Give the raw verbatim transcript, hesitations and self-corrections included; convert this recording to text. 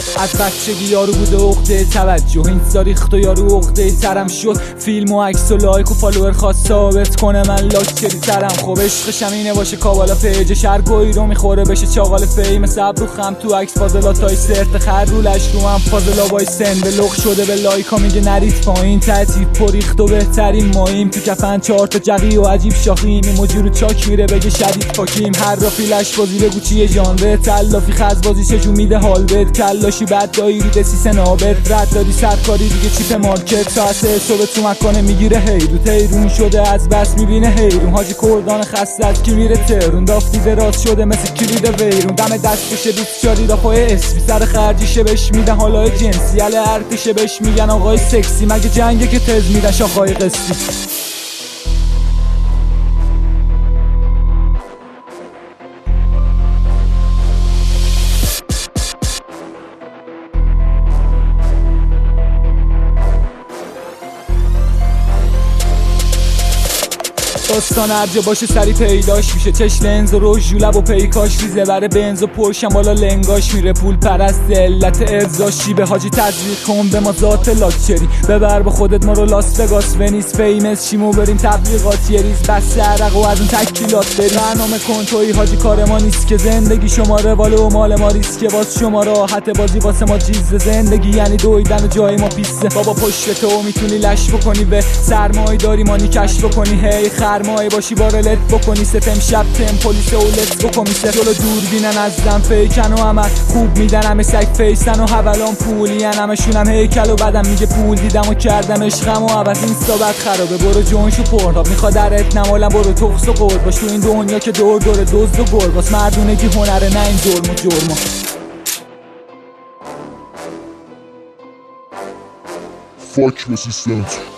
از بچگی یارو بوده عقده توجه، اینستا ریخت و یارو عقده ترم شد. فیلم و عکس و لایک و فالوور خواست ثابت کنه من لاکچری ترم. خب عشقشم اینه باشه کابالا پیجش، هر گویی رو میخوره بشه چاقال فیم. صبر و خم تو عکس فاضلاتای سرت خر رولش رو هم فاضلا وای سن به لخ شده به لایکا میگه نریت پایین. تعطیف پریخت و بهترین ماییم تو کفن چهار تا جقی و عجیب شاخیم. ایموجی رو چاک میره بگه شدید پاکیم. هر رافی لش بازی بگو چیه ژانر تلافی خز بازی چجور میده حال بد. کلاشی بد دایری دسیسه نابد رد دادی سرکاری دیگه چیپ مارکت. ساعت صبح تو مکانه میگیره هیرو تیرون شده از بس میبینه هیرون. حاجی کردان خسته از کی میره ترون دافتی دراز شده مثل کلید ویرون. دم دست بشه بیست چاری رافای اسمی سر خرجیشه بهش میدن حالای جنسیل ارتشه بهش میگن آقای سکسی. مگه جنگه که تز میدن شاخهای قسطی. داستان هر جا باشه سری پیداش میشه. چش لنز و روش جولب و پیکاش ریزه بره بنز و پرشم بالا لنگاش میره. پول پرست علت ارزاشی به حاجی تزریق کن به ما ذات لاکچری. ببر با خودت ما رو لاس وگاس ونیس فیمس شیمو بریم تبلیغات یه ریز بس عرق و از اون تکیلات بریم. برنامه کن توی حاجی کار ما نیست که زندگی شما روال و مال ما ریسکه. باز شما راحت بازی واسه ما چیز زندگی یعنی دویدن و جای ما پیسته. بابا پشت تو میتونی لش بکنی به سرمایه داری مانی کش بکنی. هی خرمایه باشی بارلت بکنی ستم شب تم پلیس و لت بکنی سه جلو دور بینن از زن فیکن و عمل خوب میدن همه سگ فیسن و حولان پولین همشون هم هیکل و بدم میگه پول دیدم و کردم عشقم و عوض این صابت خرابه. برو جونشو پرناب میخواد درت نمالم برو تخص و قرد باش تو این دنیا که دور دوره دزد و گرد باس مردونگی هنره نه این جرم و جرما. فاک به سیستمت.